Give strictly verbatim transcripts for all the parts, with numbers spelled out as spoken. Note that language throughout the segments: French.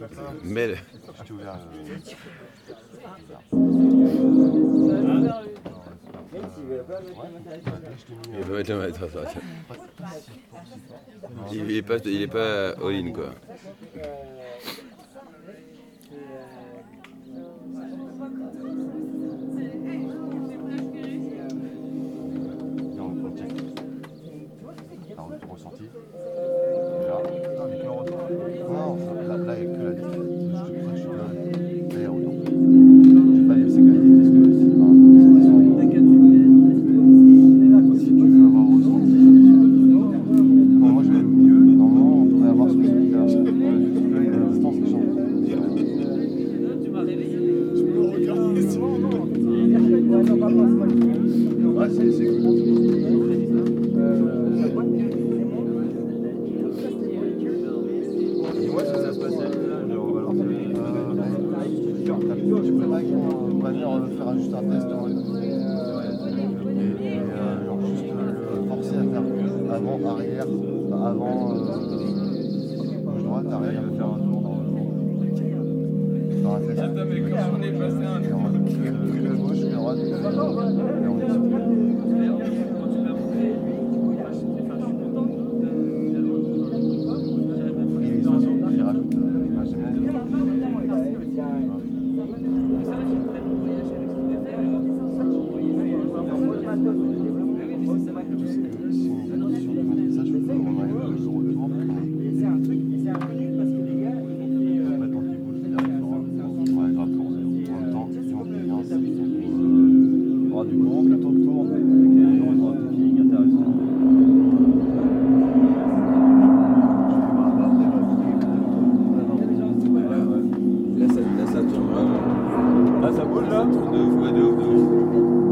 Mais le... Je t'ai ouvert le... Il peut mettre le maître, ça. Il est pas, il est pas all-in, quoi. Ressenti. Déjà. Avec le retour. Non, là, là, il n'y a que la distance. Je te prêche là. Là, il y a autant. Je vais pas dire c'est qualité, parce que c'est pas. Si tu veux avoir ressenti. Bon, moi, je vais être mieux. Normalement, on devrait avoir ce que c'est. Là, il y a la distance qui change. Tu m'as réveillé. Je peux le regarder si vous voulez. Ouais, c'est cool. Tu peux pas venir faire juste un test et, et euh, genre juste le forcer à faire avant, arrière, avant, euh, gauche, droite, arrière, faire un tour dans le dans un test. Attends, mais quand on est passé un Et on va le gauche, le droite, et on est sur. Et les oiseaux qui rajoutent l'image de du monde, le temps que tourne, avec les gens ont un feeling intéressant. Là, ça, là, ça tourne vraiment. Là, ça bouge là? Ça tourne de ouf, ouais, de ouf, de ouf.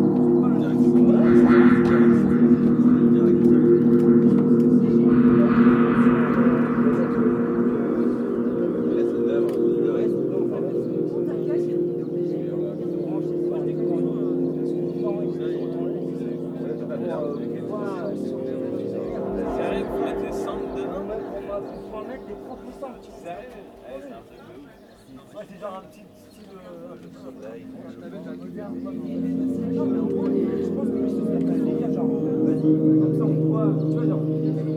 C'est genre un petit style. Non, mais en gros, je pense que lui, ce serait un délire, genre, vas-y, comme ça on voit, tu vois, genre.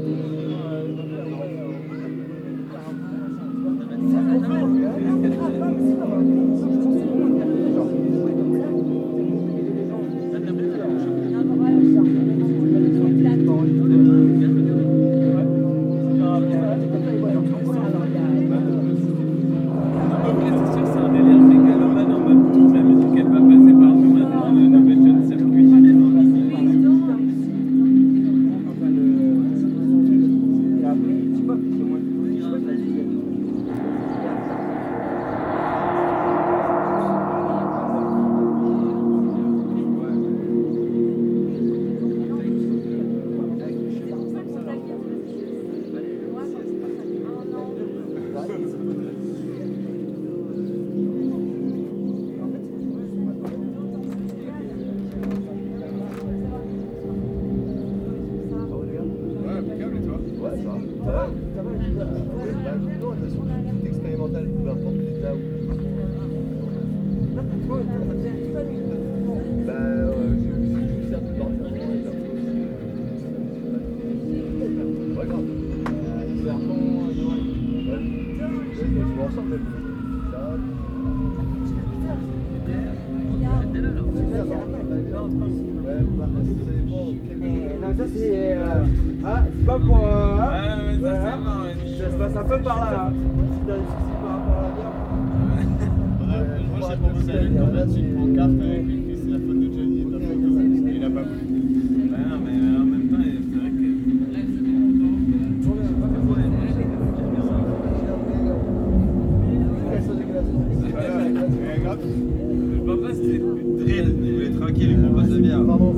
Non, ça c'est. Euh... Ah, c'est pas pour. Euh... Ah, mais ça voilà. c'est marrant, ouais. Ça se passe un peu par là. là. Si t'as des soucis par rapport à la bière. Moi j'ai proposé à lui de mettre une pancarte avec écrit c'est la faute de Johnny et ta photo. Et il a pas voulu. Bah non, mais en même temps, c'est vrai que. Le papa c'était drill, il voulait tranquille, il prend pas sa bière. Pardon.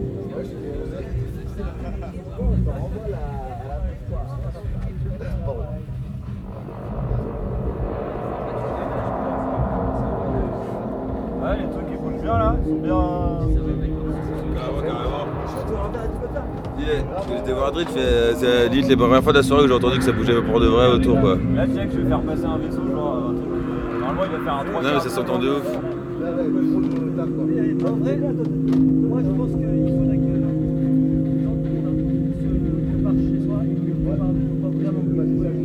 Bon, Parce que j'étais voir Adrid, fait, c'est limite les premières fois de la soirée où j'ai entendu que ça bougeait pour de vrai autour quoi. Là, tu sais que je vais faire passer un vaisseau, genre un truc. euh, Normalement, il va faire un trois. Non mais ça s'entend de ouf. Là, là, il faut le taf, quoi. En vrai, moi je pense qu'il faudrait que les gens se préparent chez soi et que préparent pas vraiment que passer la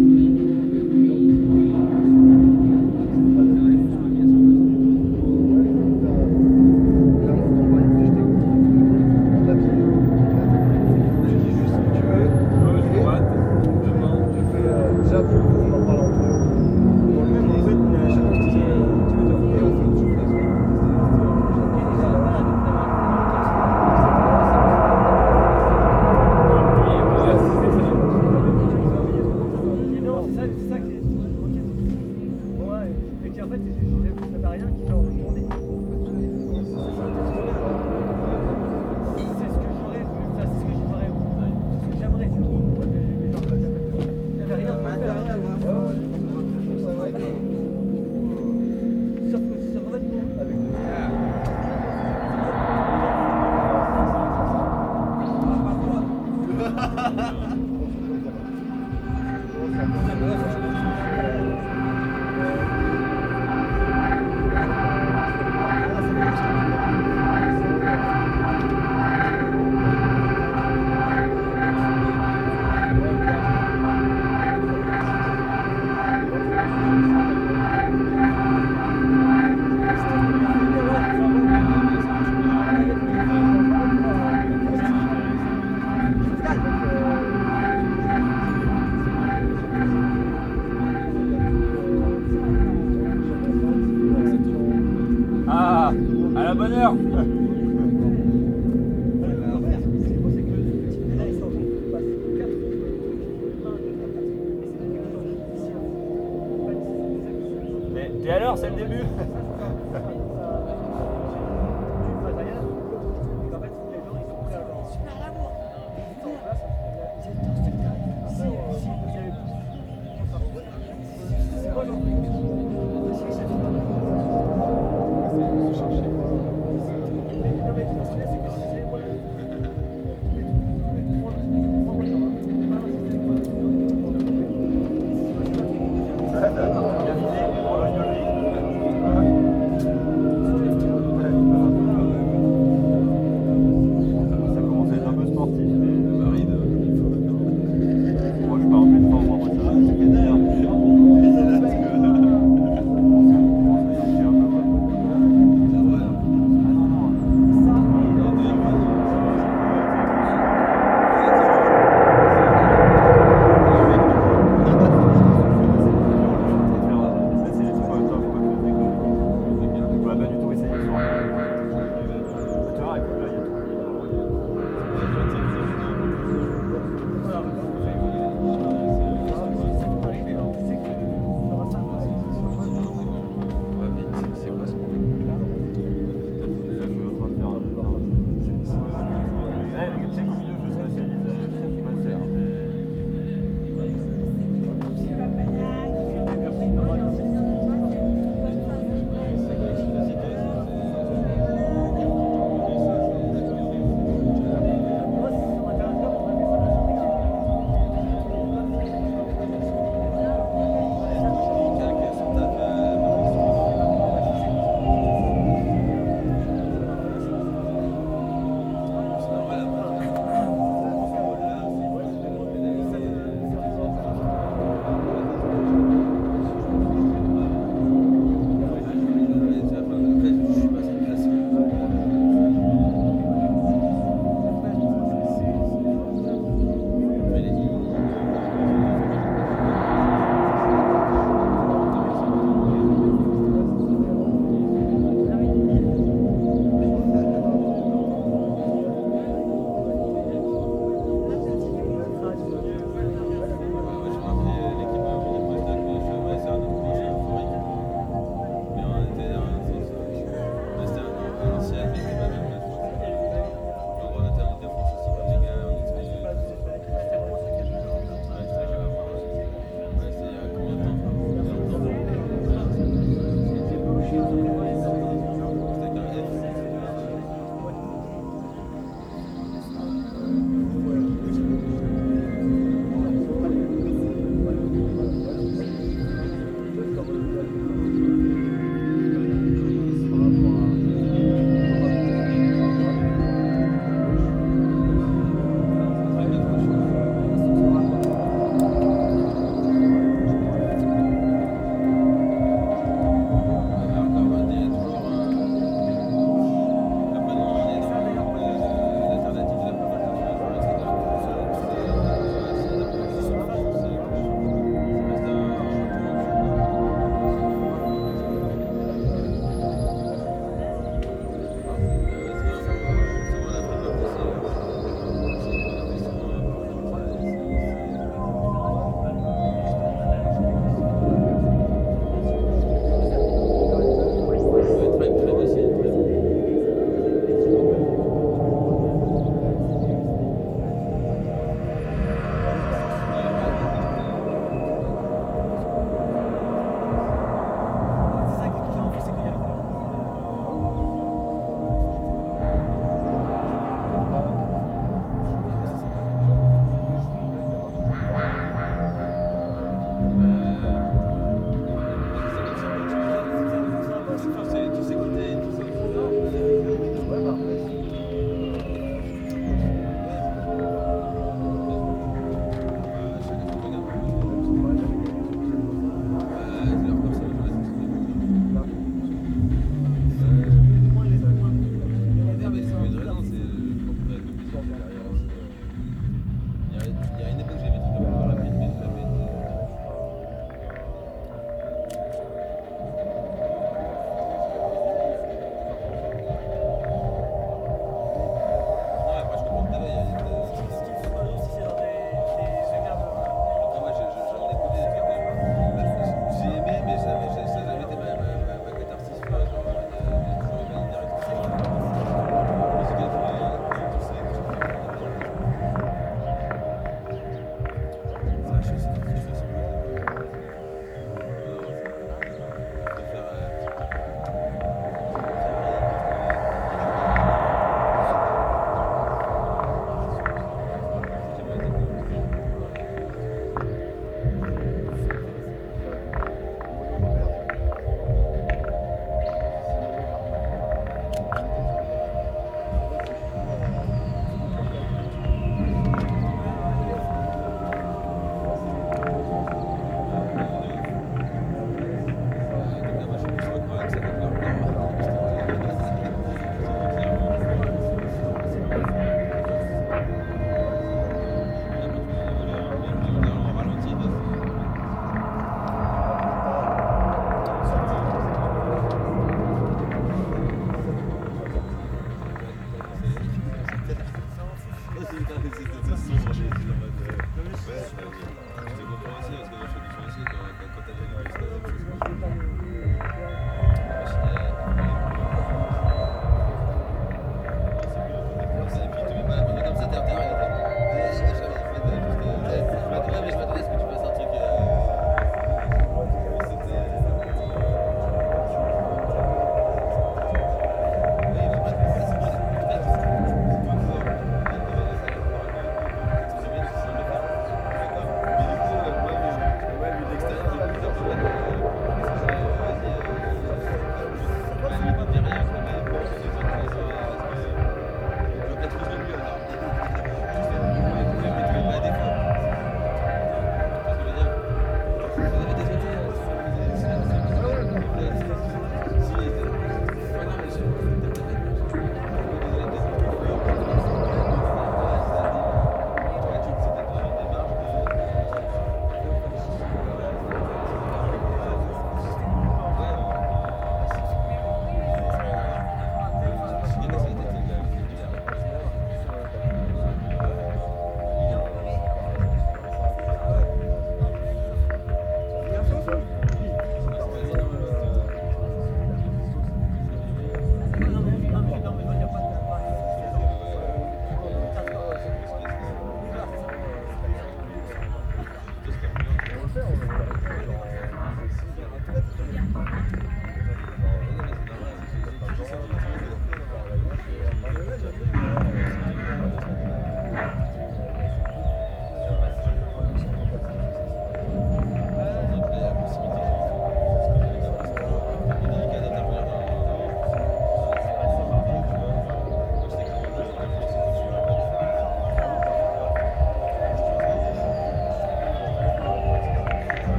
Ah, à la bonne heure. Mais t'es à l'heure, c'est le début.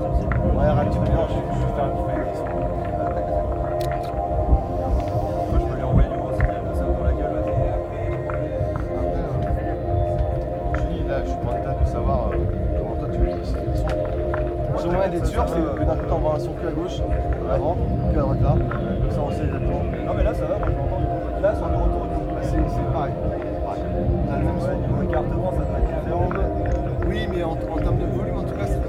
Ouais, réactionnaire, je je vais faire un petit peu. Moi, je peux lui envoyer du gros signal comme ça dans la gueule. Là. Après, euh, je dis là, je suis pas en état de savoir euh, comment toi tu veux la situation. Le moyen d'être sûr, c'est que d'un côté on va un son que à gauche, avant, que à droite là, comme ça on sait exactement. Non, mais là, ça va, moi, je l'entends du coup. Là, sur le retour, Bah, c'est c'est pareil. pareil. On a le même son. au écartement, ça doit être différent. Oui, mais en, en termes de volume, en tout cas, c'est